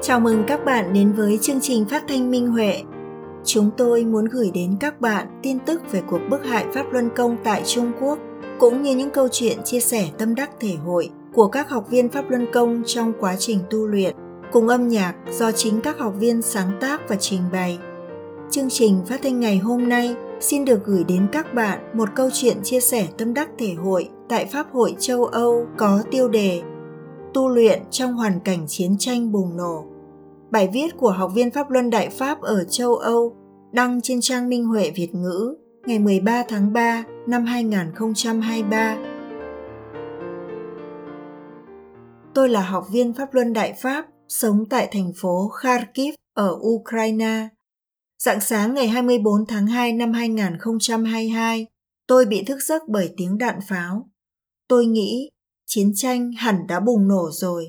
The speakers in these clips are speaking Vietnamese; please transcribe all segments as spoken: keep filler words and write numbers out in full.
Chào mừng các bạn đến với chương trình phát thanh Minh Huệ. Chúng tôi muốn gửi đến các bạn tin tức về cuộc bức hại Pháp Luân Công tại Trung Quốc, cũng như những câu chuyện chia sẻ tâm đắc thể hội của các học viên Pháp Luân Công trong quá trình tu luyện, cùng âm nhạc do chính các học viên sáng tác và trình bày. Chương trình phát thanh ngày hôm nay xin được gửi đến các bạn một câu chuyện chia sẻ tâm đắc thể hội tại Pháp hội châu Âu có tiêu đề Tu luyện trong hoàn cảnh chiến tranh bùng nổ. Bài viết của học viên Pháp Luân Đại Pháp ở châu Âu đăng trên trang Minh Huệ Việt ngữ ngày mười ba tháng ba năm hai nghìn không trăm hai mươi ba. Tôi là học viên Pháp Luân Đại Pháp sống tại thành phố Kharkiv ở Ukraine. Rạng sáng ngày hai mươi bốn tháng hai năm hai nghìn không trăm hai mươi hai, tôi bị thức giấc bởi tiếng đạn pháo. Tôi nghĩ chiến tranh hẳn đã bùng nổ rồi.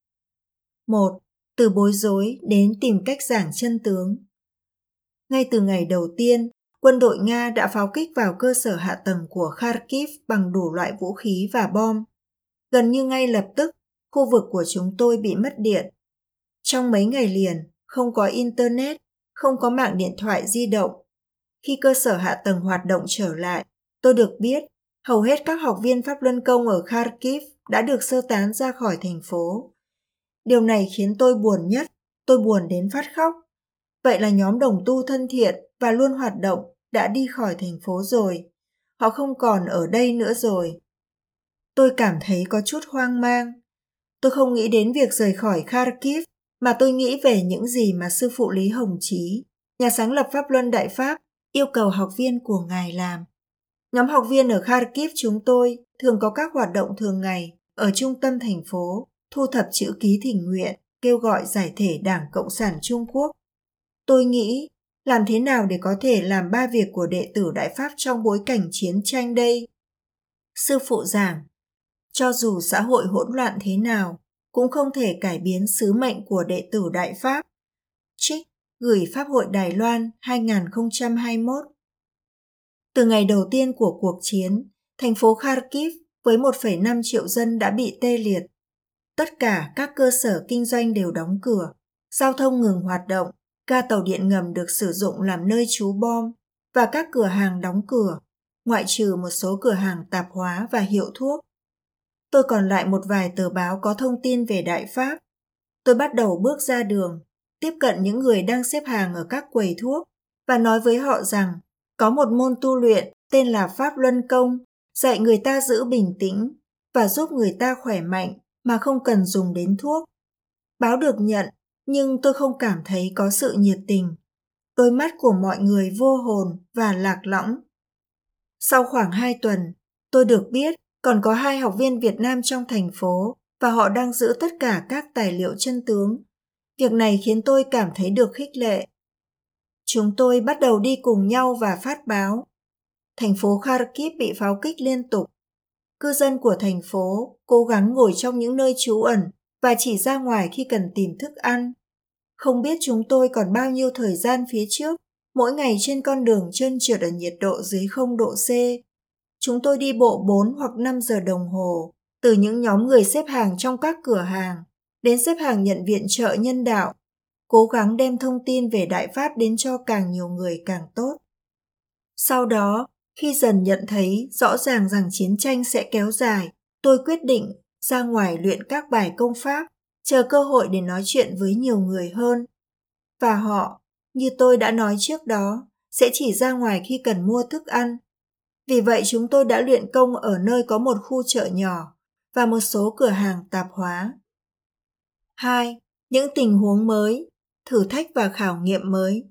một. Từ bối rối đến tìm cách giảng chân tướng. Ngay từ ngày đầu tiên, quân đội Nga đã pháo kích vào cơ sở hạ tầng của Kharkiv bằng đủ loại vũ khí và bom. Gần như ngay lập tức, khu vực của chúng tôi bị mất điện. Trong mấy ngày liền, không có internet, không có mạng điện thoại di động. Khi cơ sở hạ tầng hoạt động trở lại, tôi được biết hầu hết các học viên Pháp Luân Công ở Kharkiv đã được sơ tán ra khỏi thành phố. Điều này khiến tôi buồn nhất, tôi buồn đến phát khóc. Vậy là nhóm đồng tu thân thiện và luôn hoạt động đã đi khỏi thành phố rồi. Họ không còn ở đây nữa rồi. Tôi cảm thấy có chút hoang mang. Tôi không nghĩ đến việc rời khỏi Kharkiv, mà tôi nghĩ về những gì mà sư phụ Lý Hồng Chí, nhà sáng lập Pháp Luân Đại Pháp, yêu cầu học viên của Ngài làm. Nhóm học viên ở Kharkiv chúng tôi thường có các hoạt động thường ngày ở trung tâm thành phố, thu thập chữ ký thỉnh nguyện, kêu gọi giải thể Đảng Cộng sản Trung Quốc. Tôi nghĩ, làm thế nào để có thể làm ba việc của đệ tử Đại Pháp trong bối cảnh chiến tranh đây? Sư phụ giảng, cho dù xã hội hỗn loạn thế nào, cũng không thể cải biến sứ mệnh của đệ tử Đại Pháp. Trích gửi Pháp hội Đài Loan hai nghìn không trăm hai mươi mốt. Từ ngày đầu tiên của cuộc chiến, thành phố Kharkiv với một phẩy năm triệu dân đã bị tê liệt. Tất cả các cơ sở kinh doanh đều đóng cửa, giao thông ngừng hoạt động, ga tàu điện ngầm được sử dụng làm nơi trú bom và các cửa hàng đóng cửa, ngoại trừ một số cửa hàng tạp hóa và hiệu thuốc. Tôi còn lại một vài tờ báo có thông tin về Đại Pháp. Tôi bắt đầu bước ra đường, tiếp cận những người đang xếp hàng ở các quầy thuốc và nói với họ rằng có một môn tu luyện tên là Pháp Luân Công, dạy người ta giữ bình tĩnh và giúp người ta khỏe mạnh mà không cần dùng đến thuốc. Báo được nhận, nhưng tôi không cảm thấy có sự nhiệt tình. Đôi mắt của mọi người vô hồn và lạc lõng. Sau khoảng hai tuần, tôi được biết còn có hai học viên Việt Nam trong thành phố và họ đang giữ tất cả các tài liệu chân tướng. Việc này khiến tôi cảm thấy được khích lệ. Chúng tôi bắt đầu đi cùng nhau và phát báo. Thành phố Kharkiv bị pháo kích liên tục. Cư dân của thành phố cố gắng ngồi trong những nơi trú ẩn và chỉ ra ngoài khi cần tìm thức ăn. Không biết chúng tôi còn bao nhiêu thời gian phía trước, mỗi ngày trên con đường trơn trượt ở nhiệt độ dưới không độ C. Chúng tôi đi bộ bốn hoặc năm giờ đồng hồ, từ những nhóm người xếp hàng trong các cửa hàng, đến xếp hàng nhận viện trợ nhân đạo, cố gắng đem thông tin về Đại Pháp đến cho càng nhiều người càng tốt. Sau đó, khi dần nhận thấy rõ ràng rằng chiến tranh sẽ kéo dài, tôi quyết định ra ngoài luyện các bài công pháp, chờ cơ hội để nói chuyện với nhiều người hơn. Và họ, như tôi đã nói trước đó, sẽ chỉ ra ngoài khi cần mua thức ăn. Vì vậy chúng tôi đã luyện công ở nơi có một khu chợ nhỏ và một số cửa hàng tạp hóa. hai. Những tình huống mới, thử thách và khảo nghiệm mới.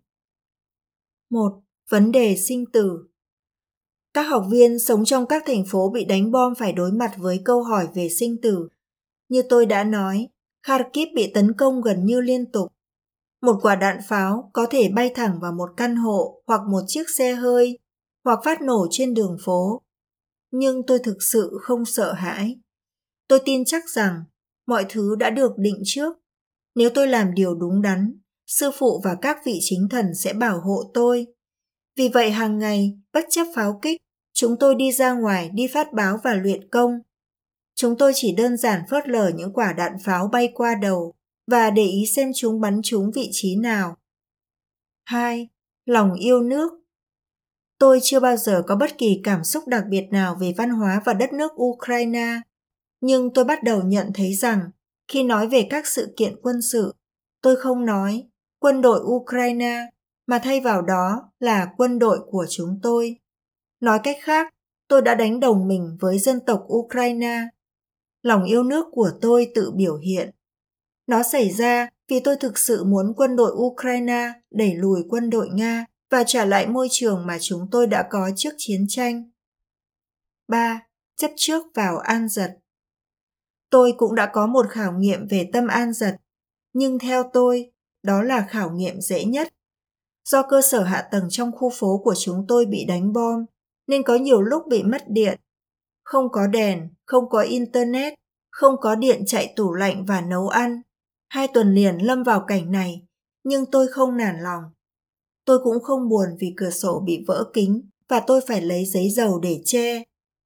một. Vấn đề sinh tử. Các học viên sống trong các thành phố bị đánh bom phải đối mặt với câu hỏi về sinh tử. Như tôi đã nói, Kharkiv bị tấn công gần như liên tục. Một quả đạn pháo có thể bay thẳng vào một căn hộ hoặc một chiếc xe hơi, hoặc phát nổ trên đường phố. Nhưng tôi thực sự không sợ hãi. Tôi tin chắc rằng mọi thứ đã được định trước. Nếu tôi làm điều đúng đắn, sư phụ và các vị chính thần sẽ bảo hộ tôi. Vì vậy hàng ngày, bất chấp pháo kích, chúng tôi đi ra ngoài đi phát báo và luyện công. Chúng tôi chỉ đơn giản phớt lờ những quả đạn pháo bay qua đầu và để ý xem chúng bắn trúng vị trí nào. hai. Lòng yêu nước. Tôi chưa bao giờ có bất kỳ cảm xúc đặc biệt nào về văn hóa và đất nước Ukraine, nhưng tôi bắt đầu nhận thấy rằng khi nói về các sự kiện quân sự, tôi không nói quân đội Ukraine, mà thay vào đó là quân đội của chúng tôi. Nói cách khác, tôi đã đánh đồng mình với dân tộc Ukraine. Lòng yêu nước của tôi tự biểu hiện. Nó xảy ra vì tôi thực sự muốn quân đội Ukraine đẩy lùi quân đội Nga và trả lại môi trường mà chúng tôi đã có trước chiến tranh. ba. Chấp trước vào an dật. Tôi cũng đã có một khảo nghiệm về tâm an dật, nhưng theo tôi, đó là khảo nghiệm dễ nhất. Do cơ sở hạ tầng trong khu phố của chúng tôi bị đánh bom, nên có nhiều lúc bị mất điện. Không có đèn, không có internet, không có điện chạy tủ lạnh và nấu ăn. Hai tuần liền lâm vào cảnh này, nhưng tôi không nản lòng. Tôi cũng không buồn vì cửa sổ bị vỡ kính và tôi phải lấy giấy dầu để che.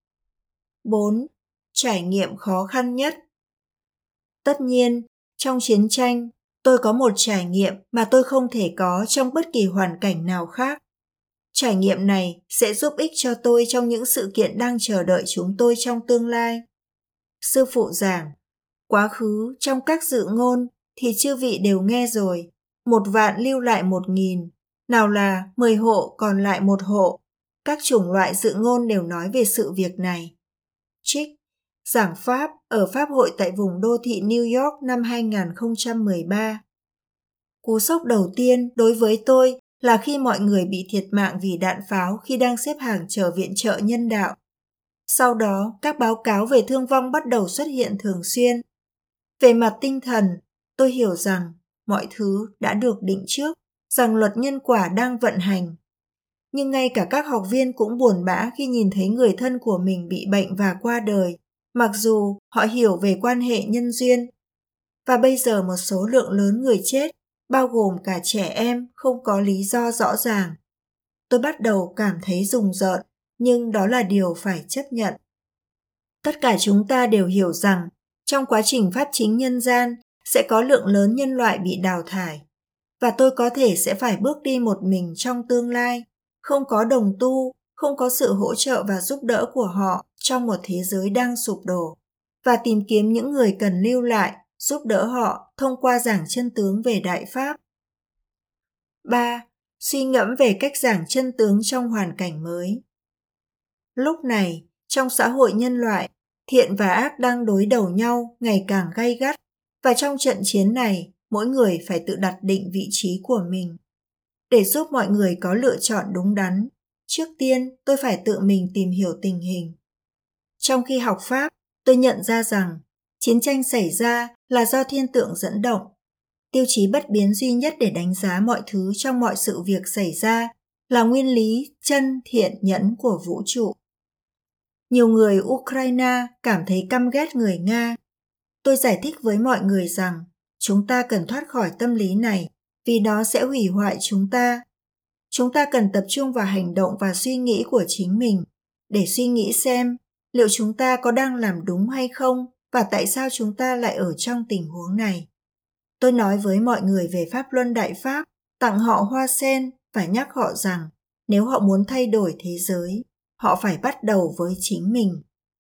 bốn. Trải nghiệm khó khăn nhất. Tất nhiên, trong chiến tranh, tôi có một trải nghiệm mà tôi không thể có trong bất kỳ hoàn cảnh nào khác. Trải nghiệm này sẽ giúp ích cho tôi trong những sự kiện đang chờ đợi chúng tôi trong tương lai. Sư phụ giảng, quá khứ trong các dự ngôn thì chư vị đều nghe rồi, một vạn lưu lại một nghìn, nào là mười hộ còn lại một hộ. Các chủng loại dự ngôn đều nói về sự việc này. Trích, giảng Pháp ở Pháp hội tại vùng đô thị New York năm hai không một ba. Cú sốc đầu tiên đối với tôi là khi mọi người bị thiệt mạng vì đạn pháo khi đang xếp hàng chờ viện trợ nhân đạo. Sau đó, các báo cáo về thương vong bắt đầu xuất hiện thường xuyên. Về mặt tinh thần, tôi hiểu rằng mọi thứ đã được định trước, rằng luật nhân quả đang vận hành. Nhưng ngay cả các học viên cũng buồn bã khi nhìn thấy người thân của mình bị bệnh và qua đời, mặc dù họ hiểu về quan hệ nhân duyên. Và bây giờ một số lượng lớn người chết, bao gồm cả trẻ em, không có lý do rõ ràng. Tôi bắt đầu cảm thấy rùng rợn, nhưng đó là điều phải chấp nhận. Tất cả chúng ta đều hiểu rằng, trong quá trình pháp chính nhân gian, sẽ có lượng lớn nhân loại bị đào thải. Và tôi có thể sẽ phải bước đi một mình trong tương lai, không có đồng tu, không có sự hỗ trợ và giúp đỡ của họ trong một thế giới đang sụp đổ, và tìm kiếm những người cần lưu lại, giúp đỡ họ thông qua giảng chân tướng về Đại Pháp. ba. Suy ngẫm về cách giảng chân tướng trong hoàn cảnh mới. Lúc này, trong xã hội nhân loại, thiện và ác đang đối đầu nhau ngày càng gay gắt, và trong trận chiến này, mỗi người phải tự đặt định vị trí của mình. Để giúp mọi người có lựa chọn đúng đắn, trước tiên tôi phải tự mình tìm hiểu tình hình. Trong khi học Pháp, tôi nhận ra rằng chiến tranh xảy ra là do thiên tượng dẫn động. Tiêu chí bất biến duy nhất để đánh giá mọi thứ trong mọi sự việc xảy ra là nguyên lý chân thiện nhẫn của vũ trụ. Nhiều người Ukraine cảm thấy căm ghét người Nga. Tôi giải thích với mọi người rằng chúng ta cần thoát khỏi tâm lý này vì nó sẽ hủy hoại chúng ta. Chúng ta cần tập trung vào hành động và suy nghĩ của chính mình để suy nghĩ xem liệu chúng ta có đang làm đúng hay không và tại sao chúng ta lại ở trong tình huống này. Tôi nói với mọi người về Pháp Luân Đại Pháp, tặng họ hoa sen và nhắc họ rằng nếu họ muốn thay đổi thế giới, họ phải bắt đầu với chính mình.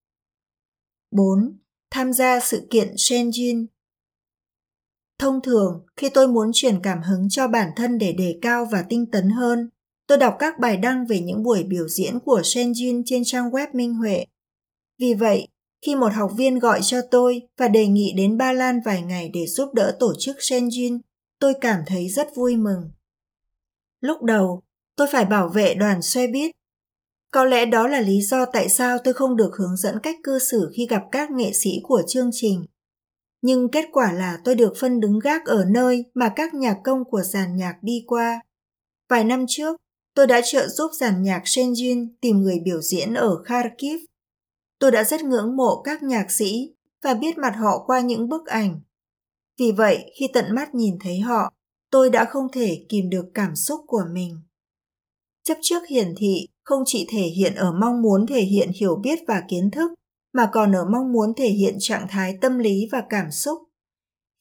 bốn. Tham gia sự kiện Shenzhen. Thông thường, khi tôi muốn truyền cảm hứng cho bản thân để đề cao và tinh tấn hơn, tôi đọc các bài đăng về những buổi biểu diễn của Shenzhen trên trang web Minh Huệ. Vì vậy, khi một học viên gọi cho tôi và đề nghị đến Ba Lan vài ngày để giúp đỡ tổ chức Shenzhen, tôi cảm thấy rất vui mừng. Lúc đầu, tôi phải bảo vệ đoàn xe buýt. Có lẽ đó là lý do tại sao tôi không được hướng dẫn cách cư xử khi gặp các nghệ sĩ của chương trình. Nhưng kết quả là tôi được phân đứng gác ở nơi mà các nhạc công của dàn nhạc đi qua. Vài năm trước, tôi đã trợ giúp dàn nhạc Shenzhen tìm người biểu diễn ở Kharkiv. Tôi đã rất ngưỡng mộ các nhạc sĩ và biết mặt họ qua những bức ảnh. Vì vậy, khi tận mắt nhìn thấy họ, tôi đã không thể kìm được cảm xúc của mình. Chấp trước hiển thị không chỉ thể hiện ở mong muốn thể hiện hiểu biết và kiến thức, mà còn ở mong muốn thể hiện trạng thái tâm lý và cảm xúc.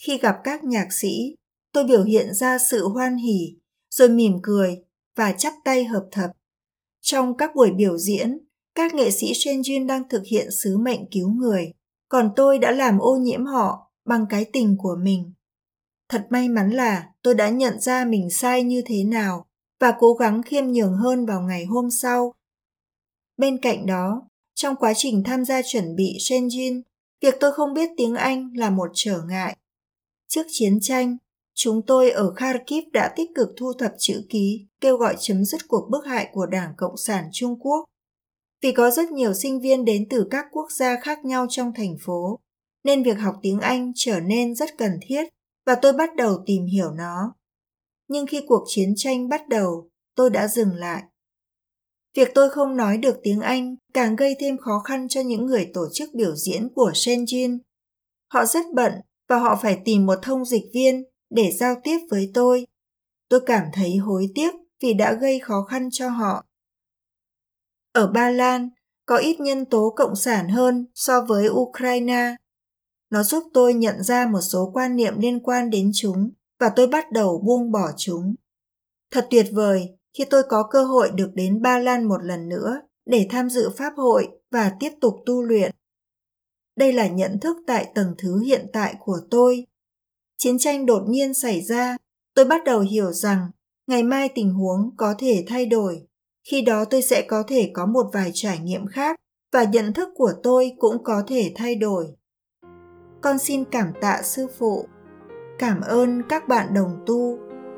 Khi gặp các nhạc sĩ, tôi biểu hiện ra sự hoan hỉ, rồi mỉm cười và chắp tay hợp thập. Trong các buổi biểu diễn, các nghệ sĩ Senjin đang thực hiện sứ mệnh cứu người, còn tôi đã làm ô nhiễm họ bằng cái tình của mình. Thật may mắn là tôi đã nhận ra mình sai như thế nào và cố gắng khiêm nhường hơn vào ngày hôm sau. Bên cạnh đó, trong quá trình tham gia chuẩn bị Senjin, việc tôi không biết tiếng Anh là một trở ngại. Trước chiến tranh, chúng tôi ở Kharkiv đã tích cực thu thập chữ ký kêu gọi chấm dứt cuộc bức hại của Đảng Cộng sản Trung Quốc. Vì có rất nhiều sinh viên đến từ các quốc gia khác nhau trong thành phố, nên việc học tiếng Anh trở nên rất cần thiết và tôi bắt đầu tìm hiểu nó. Nhưng khi cuộc chiến tranh bắt đầu, tôi đã dừng lại. Việc tôi không nói được tiếng Anh càng gây thêm khó khăn cho những người tổ chức biểu diễn của Senjin. Họ rất bận và họ phải tìm một thông dịch viên để giao tiếp với tôi. Tôi cảm thấy hối tiếc vì đã gây khó khăn cho họ. Ở Ba Lan, có ít nhân tố cộng sản hơn so với Ukraine. Nó giúp tôi nhận ra một số quan niệm liên quan đến chúng và tôi bắt đầu buông bỏ chúng. Thật tuyệt vời khi tôi có cơ hội được đến Ba Lan một lần nữa để tham dự pháp hội và tiếp tục tu luyện. Đây là nhận thức tại tầng thứ hiện tại của tôi. Chiến tranh đột nhiên xảy ra, tôi bắt đầu hiểu rằng ngày mai tình huống có thể thay đổi. Khi đó tôi sẽ có thể có một vài trải nghiệm khác và nhận thức của tôi cũng có thể thay đổi. Con xin cảm tạ sư phụ. Cảm ơn các bạn đồng tu.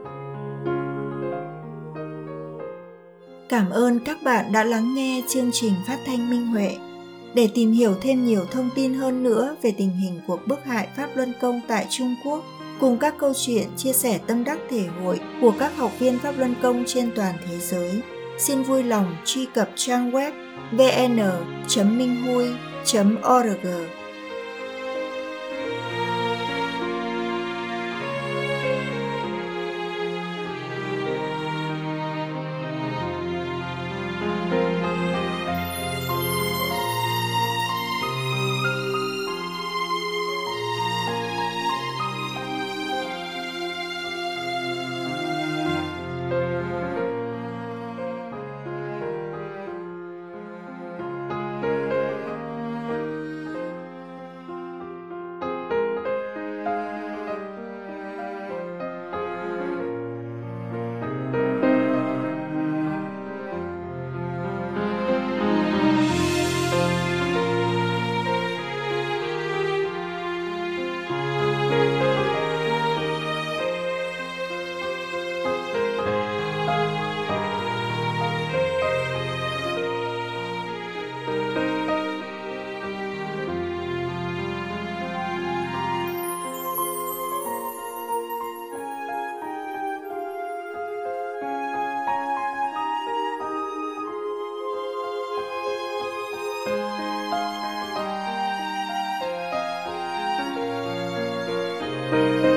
Cảm ơn các bạn đã lắng nghe chương trình phát thanh Minh Huệ. Để tìm hiểu thêm nhiều thông tin hơn nữa về tình hình cuộc bức hại Pháp Luân Công tại Trung Quốc, cùng các câu chuyện chia sẻ tâm đắc thể hội của các học viên Pháp Luân Công trên toàn thế giới, xin vui lòng truy cập trang web vê en chấm minh hui chấm org. Thank you.